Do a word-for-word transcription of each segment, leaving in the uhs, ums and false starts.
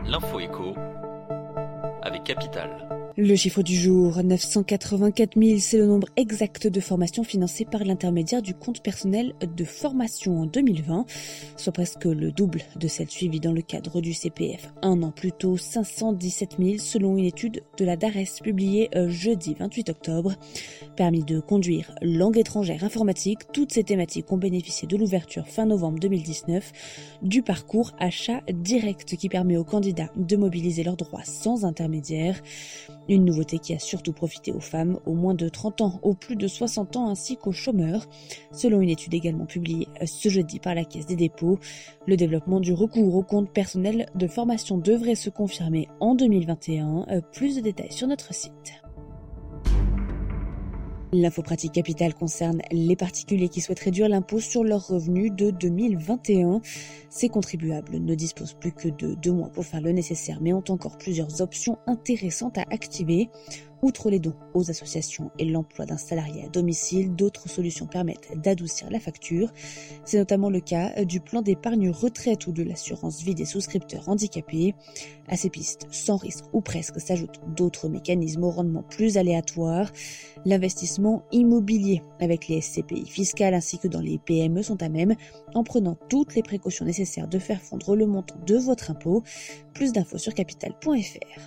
L'info écho avec Capital. Le chiffre du jour, neuf cent quatre-vingt-quatre mille, c'est le nombre exact de formations financées par l'intermédiaire du compte personnel de formation en deux mille vingt, soit presque le double de celles suivies dans le cadre du C P F. Un an plus tôt, cinq cent dix-sept mille selon une étude de la DARES publiée jeudi vingt-huit octobre. Permis de conduire, langue étrangère, informatique, toutes ces thématiques ont bénéficié de l'ouverture fin novembre deux mille dix-neuf du parcours achat direct qui permet aux candidats de mobiliser leurs droits sans intermédiaire. Une nouveauté qui a surtout profité aux femmes, aux moins de trente ans, aux plus de soixante ans ainsi qu'aux chômeurs. Selon une étude également publiée ce jeudi par la Caisse des dépôts, le développement du recours au compte personnel de formation devrait se confirmer en deux mille vingt et un. Plus de détails sur notre site. L'info pratique Capital concerne les particuliers qui souhaitent réduire l'impôt sur leurs revenus de deux mille vingt et un. Ces contribuables ne disposent plus que de deux mois pour faire le nécessaire, mais ont encore plusieurs options intéressantes à activer. Outre les dons aux associations et l'emploi d'un salarié à domicile, d'autres solutions permettent d'adoucir la facture. C'est notamment le cas du plan d'épargne retraite ou de l'assurance vie des souscripteurs handicapés. À ces pistes, sans risque ou presque, s'ajoutent d'autres mécanismes au rendement plus aléatoire. L'investissement immobilier avec les S C P I fiscales ainsi que dans les P M E sont à même, en prenant toutes les précautions nécessaires, de faire fondre le montant de votre impôt. Plus d'infos sur capital point f r.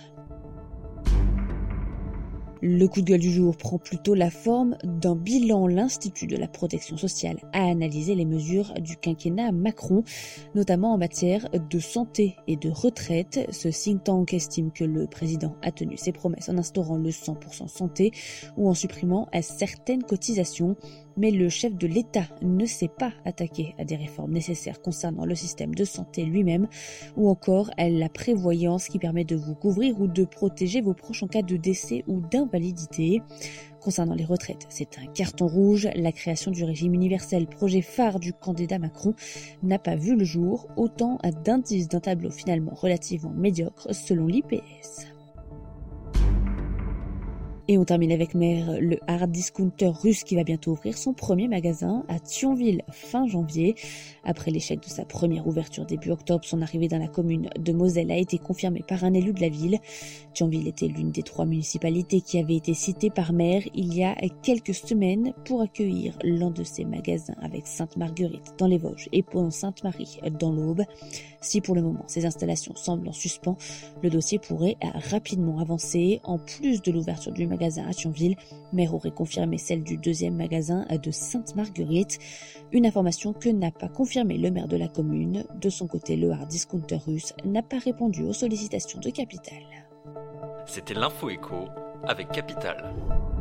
Le coup de gueule du jour prend plutôt la forme d'un bilan. L'Institut de la protection sociale a analysé les mesures du quinquennat Macron, notamment en matière de santé et de retraite. Ce think tank estime que le président a tenu ses promesses en instaurant le cent pour cent santé ou en supprimant certaines cotisations. Mais le chef de l'État ne s'est pas attaqué à des réformes nécessaires concernant le système de santé lui-même ou encore à la prévoyance qui permet de vous couvrir ou de protéger vos proches en cas de décès ou d'invalidité. Concernant les retraites, c'est un carton rouge. La création du régime universel, projet phare du candidat Macron, n'a pas vu le jour. Autant d'indices d'un tableau finalement relativement médiocre selon l'I P S. Et on termine avec Mer, le hard discounter russe qui va bientôt ouvrir son premier magasin à Thionville fin janvier. Après l'échec de sa première ouverture début octobre, son arrivée dans la commune de Moselle a été confirmée par un élu de la ville. Thionville était l'une des trois municipalités qui avait été citée par Mer il y a quelques semaines pour accueillir l'un de ses magasins avec Sainte-Marguerite dans les Vosges et Pont-Sainte-Marie dans l'Aube. Si pour le moment ces installations semblent en suspens, le dossier pourrait rapidement avancer. En plus de l'ouverture du magasin à Thionville, Maire aurait confirmé celle du deuxième magasin de Sainte-Marguerite. Une information que n'a pas confirmé le maire de la commune. De son côté, le hard discounter russe n'a pas répondu aux sollicitations de Capital. C'était l'info écho avec Capital.